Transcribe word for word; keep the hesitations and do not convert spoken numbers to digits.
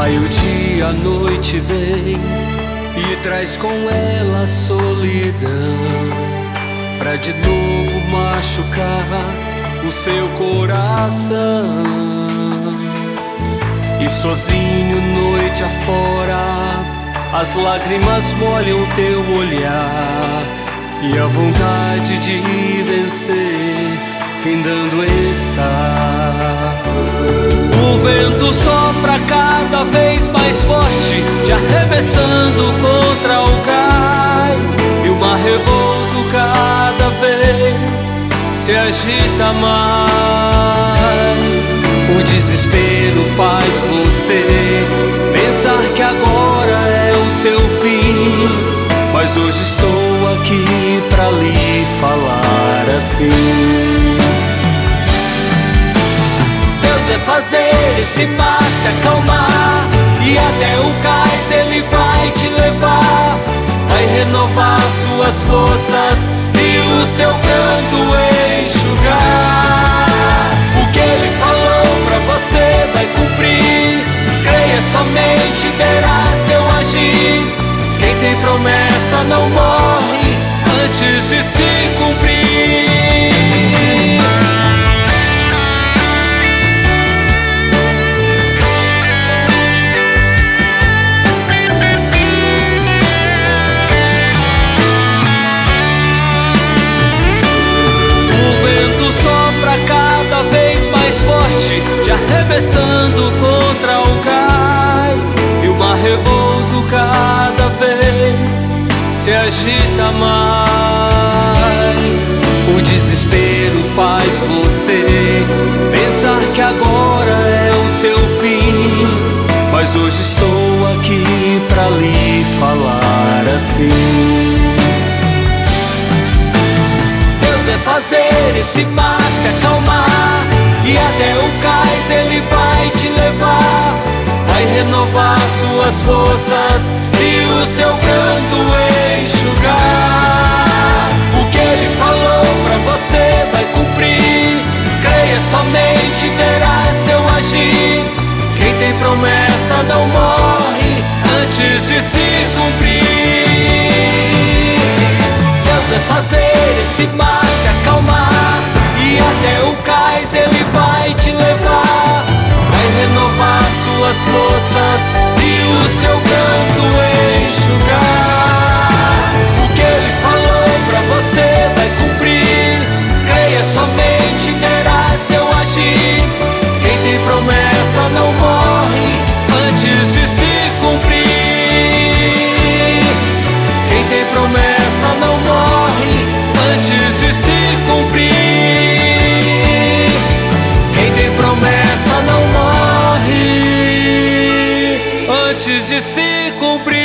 Vai o dia, a noite vem e traz com ela a solidão, pra de novo machucar o seu coração. E sozinho noite afora, as lágrimas molham teu olhar, e a vontade de vencer findando está. O vento sopra cada vez mais forte, te arremessando contra o cais, e o mar revolto cada vez se agita mais. O desespero faz você pensar que agora é o seu fim, mas hoje estou aqui pra lhe falar assim. Deus vai fazer esse mar se acalmar, e até o cais Ele vai te levar. Vai renovar suas forças e o seu pranto enxugar. O que Ele falou pra você vai cumprir, creia somente, verás teu agir. Quem tem promessa não morre antes de se cumprir. Te arremessando contra o cais, e o mar revolto cada vez se agita mais. O desespero faz você pensar que agora é o seu fim, mas hoje estou aqui pra lhe falar assim. Deus vai fazer esse mar se acalmar, e até o cais Ele vai te levar. Vai renovar suas forças e o seu pranto enxugar. O que Ele falou pra você vai cumprir, creia somente, verás teu agir. Quem tem promessa não morre antes de se cumprir. Deus vai fazer esse mar se acalmar, e até o cais Ele vai te levar. Vai renovar suas forças e o seu pranto enxugar. O que Ele falou pra você vai cumprir, creia somente, verás teu agir. Quem tem promessa não morre antes de se cumprir. Quem tem promessa não morre antes de se cumprir. Quem tem promessa não morre antes de se cumprir.